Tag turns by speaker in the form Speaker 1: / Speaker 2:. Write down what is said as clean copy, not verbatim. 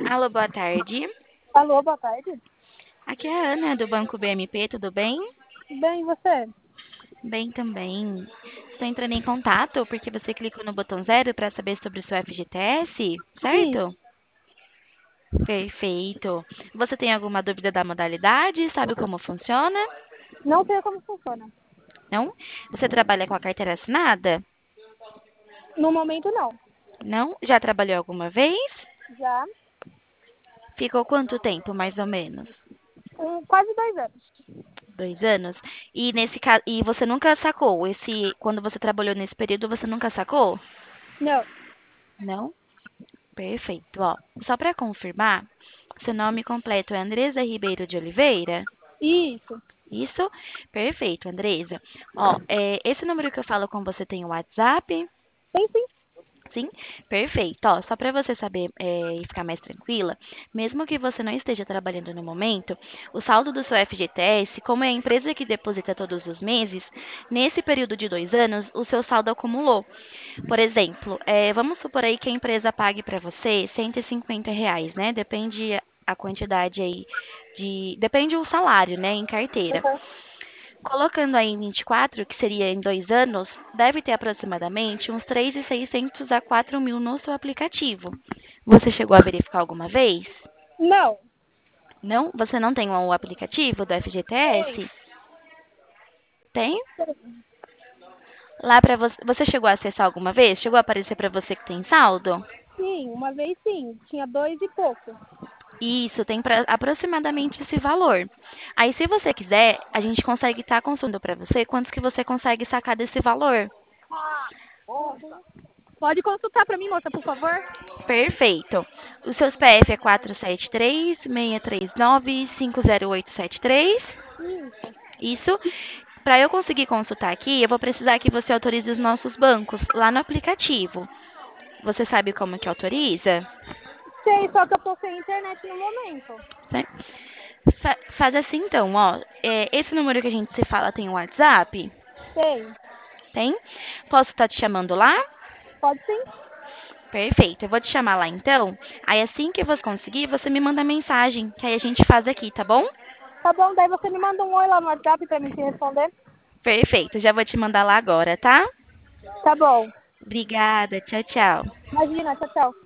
Speaker 1: Alô, boa tarde.
Speaker 2: Alô, boa tarde.
Speaker 1: Aqui é a Ana do Banco BMP, tudo bem?
Speaker 2: Bem, e você?
Speaker 1: Bem também. Estou entrando em contato porque você clicou no botão zero para saber sobre o seu FGTS, certo?
Speaker 2: Isso.
Speaker 1: Perfeito. Você tem alguma dúvida da modalidade? Sabe como funciona?
Speaker 2: Não sei como funciona.
Speaker 1: Não? Você trabalha com a carteira assinada?
Speaker 2: No momento, não.
Speaker 1: Não? Já trabalhou alguma vez?
Speaker 2: Já
Speaker 1: Ficou quanto tempo, mais ou menos?
Speaker 2: quase 2 anos.
Speaker 1: 2 anos? E nesse caso, e você nunca sacou? Quando você trabalhou nesse período, você nunca sacou?
Speaker 2: Não.
Speaker 1: Não? Perfeito. Ó, só para confirmar, seu nome completo é Andresa Ribeiro de Oliveira?
Speaker 2: Isso.
Speaker 1: Isso? Perfeito, Andresa. Ó, esse número que eu falo com você tem o WhatsApp?
Speaker 2: Sim, sim.
Speaker 1: Sim? Perfeito. Ó, só para você saber e ficar mais tranquila, mesmo que você não esteja trabalhando no momento, o saldo do seu FGTS, como é a empresa que deposita todos os meses, nesse período de 2 anos, o seu saldo acumulou. Por exemplo, vamos supor aí que a empresa pague para você R$ 150, né? Depende a quantidade aí depende o salário, né, em carteira.
Speaker 2: Uhum.
Speaker 1: Colocando aí em 24, que seria em 2 anos, deve ter aproximadamente uns 3.600 a 4.000 no seu aplicativo. Você chegou a verificar alguma vez?
Speaker 2: Não.
Speaker 1: Não? Você não tem o aplicativo do
Speaker 2: Tem.
Speaker 1: FGTS? Tem? Lá para você, você chegou a acessar alguma vez? Chegou a aparecer para você que tem saldo?
Speaker 2: Sim, uma vez sim. Tinha 2 e pouco.
Speaker 1: Isso, tem aproximadamente esse valor. Aí, se você quiser, a gente consegue estar consultando para você quantos que você consegue sacar desse valor.
Speaker 2: Pode consultar para mim, moça, por favor?
Speaker 1: Perfeito. O seu CPF é 473-639-50873.
Speaker 2: Isso.
Speaker 1: Isso. Para eu conseguir consultar aqui, eu vou precisar que você autorize os nossos bancos lá no aplicativo. Você sabe como que autoriza?
Speaker 2: Sei, só que eu tô sem internet no momento.
Speaker 1: Né? Faz assim então, ó. Esse número que a gente se fala tem um WhatsApp?
Speaker 2: Sei.
Speaker 1: Tem? Posso estar te chamando lá?
Speaker 2: Pode sim.
Speaker 1: Perfeito, eu vou te chamar lá então. Aí assim que você conseguir, você me manda mensagem, que aí a gente faz aqui, tá bom?
Speaker 2: Tá bom, daí você me manda um oi lá no WhatsApp pra mim te responder.
Speaker 1: Perfeito, já vou te mandar lá agora, tá?
Speaker 2: Tá bom.
Speaker 1: Obrigada, tchau, tchau.
Speaker 2: Imagina, tchau, tchau.